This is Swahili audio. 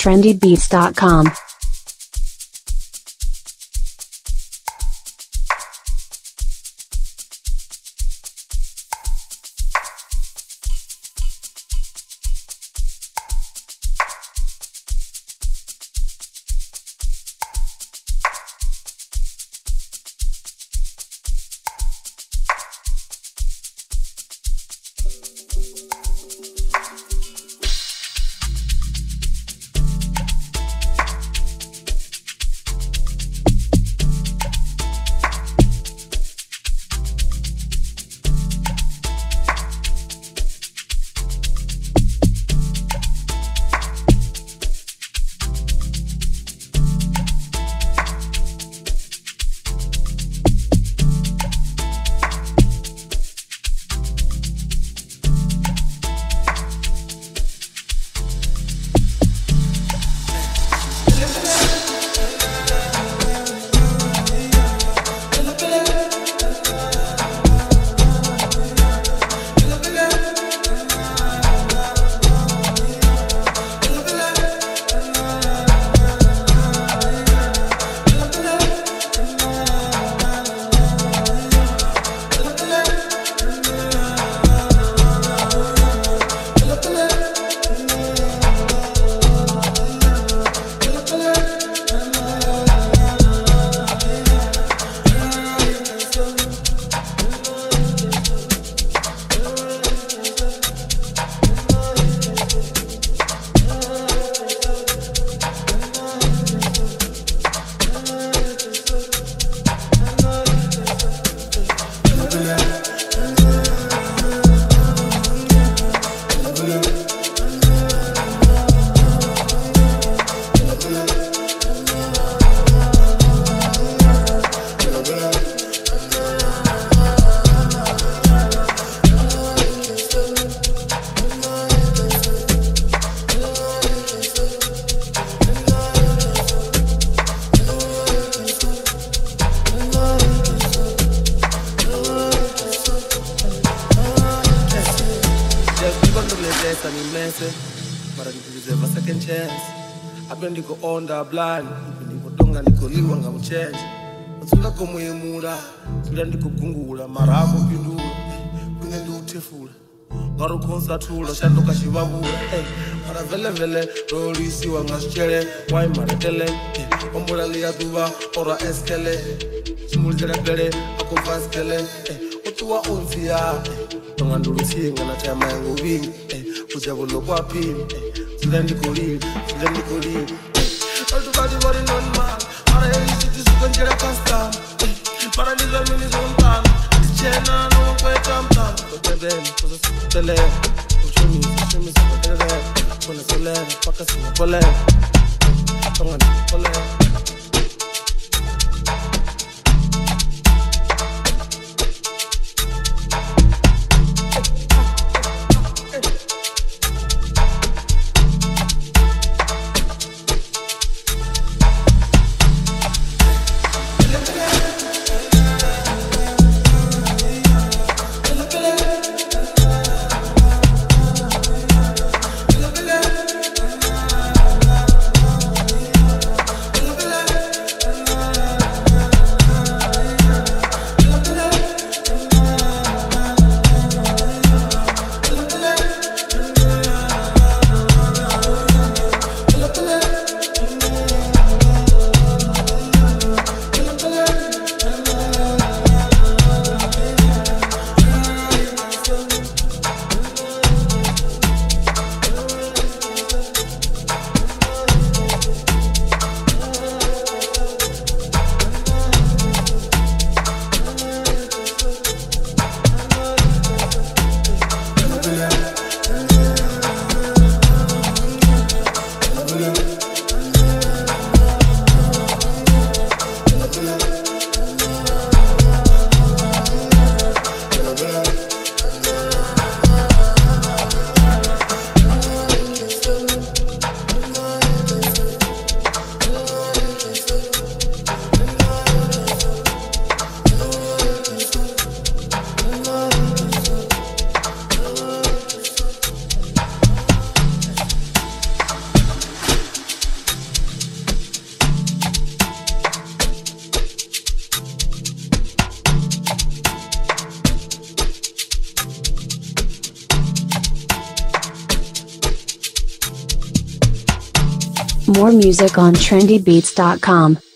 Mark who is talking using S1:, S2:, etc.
S1: trendybeats.com.
S2: Blind, ndikotonga ndikoliwa ngamuchenje utsunga komuyemura tula ndikugungula marako pindula kune ndiutefula ngarukhonsatula shandoka shivavula mara vele rolisiwa ngasicele wai marekele ombulaliya duva ora eskele chimulizela pele akovaskele utuwa onziya tonga ndulutsinga na chama yangu vingi kujavulo kwa pimi tula ndikolile Everybody worrying on man. Para ele se descongelar custom. Para ligar mini zontan. Chena no puede tamtam. Porque ven, cosas tele. Show me so tele. Pone soler, paca sin pole. Pongan pole.
S1: More music on trendybeats.com.